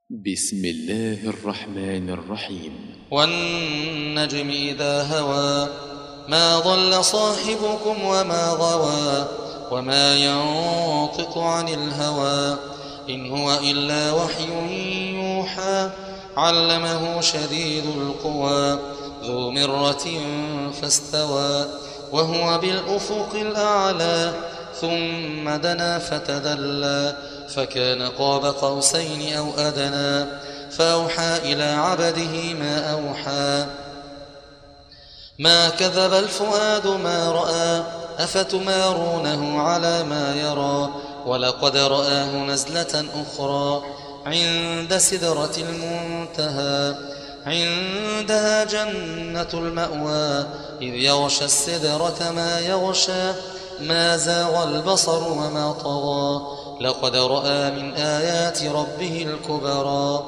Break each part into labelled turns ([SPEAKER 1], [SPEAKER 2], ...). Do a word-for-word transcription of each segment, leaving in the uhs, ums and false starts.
[SPEAKER 1] بسم الله الرحمن الرحيم.
[SPEAKER 2] والنجم إذا هوى ما ضل صاحبكم وما غوى وما ينطق عن الهوى إن هو إلا وحي يوحى علمه شديد القوى ذو مرة فاستوى وهو بالأفق الأعلى ثم دنا فتدلى فكان قاب قوسين أو أدنى فأوحى إلى عبده ما أوحى ما كذب الفؤاد ما رأى أفتمارونه على ما يرى ولقد رآه نزلة أخرى عند سدرة المنتهى عندها جنة المأوى إذ يغشى السدرة ما يغشى ما زاغ البصر وما طغى لقد رأى من آيات ربه الكبرى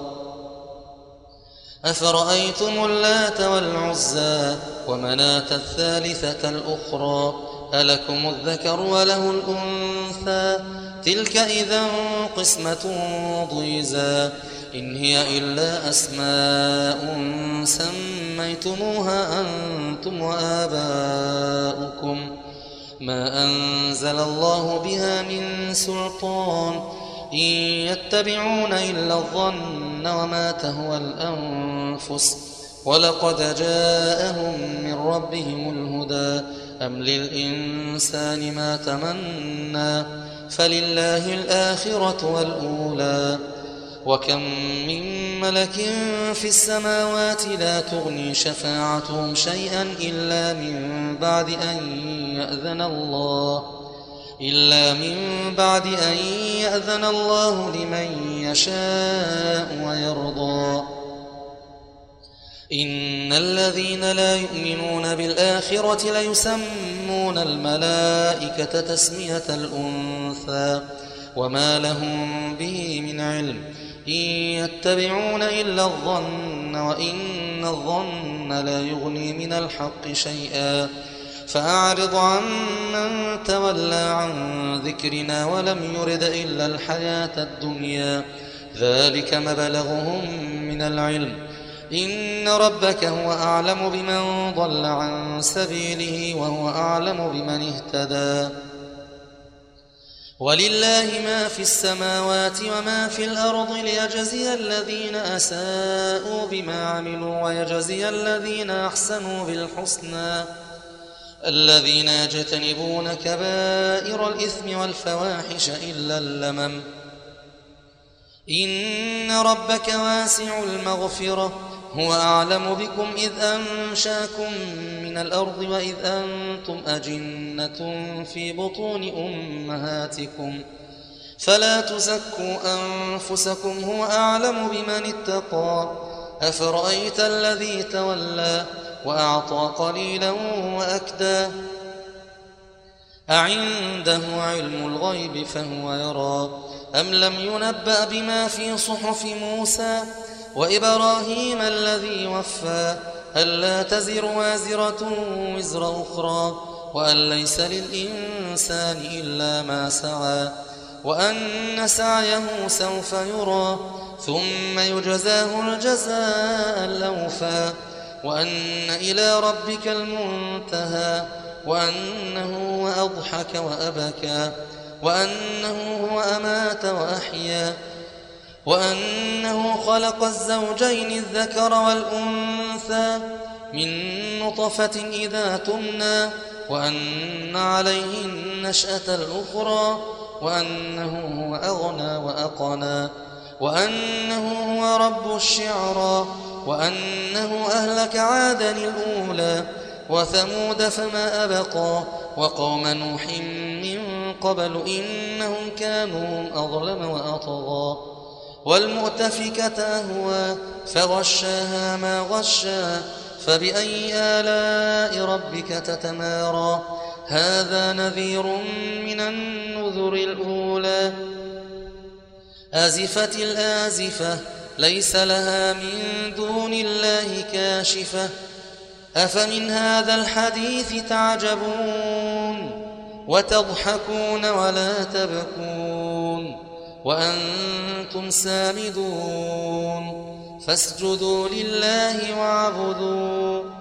[SPEAKER 2] أفرأيتم اللات والعزى ومناة الثالثة الأخرى ألكم الذكر وله الأنثى تلك إذا قسمة ضيزى إن هي إلا أسماء سميتموها أنتم وآباؤكم ما أنزل الله بها من سلطان إن يتبعون إلا الظن وما تهوى الأنفس ولقد جاءهم من ربهم الهدى أم للإنسان ما تمنى فلله الآخرة والأولى وكم من ملك في السماوات لا تغني شفاعتهم شيئا إلا من بعد أن يأذن الله إلا من بعد أن يأذن الله لمن يشاء ويرضى إن الذين لا يؤمنون بالآخرة ليسمون الملائكة تسمية الأنثى وما لهم به من علم إن يتبعون إلا الظن وإن الظن لا يغني من الحق شيئا فأعرض عن من تولى عن ذكرنا ولم يرد إلا الحياة الدنيا ذلك مبلغهم من العلم إن ربك هو أعلم بمن ضل عن سبيله وهو أعلم بمن اهتدى ولله ما في السماوات وما في الأرض ليجزي الذين أساءوا بما عملوا ويجزي الذين أحسنوا بالحسنى الذين يجتنبون كبائر الإثم والفواحش إلا اللمم إن ربك واسع المغفرة هو أعلم بكم إذ أنشاكم من الأرض وإذ أنتم أجنة في بطون أمهاتكم فلا تزكوا أنفسكم هو أعلم بمن اتقى أفرأيت الذي تولى وأعطى قليلا وأكدى أعنده علم الغيب فهو يرى أم لم ينبأ بما في صحف موسى وإبراهيم الذي وفى ألا تزر وازرة وزر أخرى وأن ليس للإنسان إلا ما سعى وأن سعيه سوف يرى ثم يجزاه الجزاء الأوفى وأن إلى ربك المنتهى وأنه هو أضحك وأبكى وأنه هو أمات وأحيا وأنه خلق الزوجين الذكر والأنثى من نطفة إذا تمنى وأن عليه النشأة الأخرى وأنه هو أغنى وأقنى وأنه هو رب الشعرى وأنه أهلك عادا الأولى وثمود فما أبقى وقوم نوح من قبل إنهم كانوا أظلم وأطغى والمؤتفكة أهوى فغشاها ما غشا فبأي آلاء ربك تتمارى هذا نذير من النذر الأولى أزفت الآزفة ليس لها من دون الله كاشفة أفمن هذا الحديث تعجبون وتضحكون ولا تبكون وأنتم سامدون فاسجدوا لله واعبدوا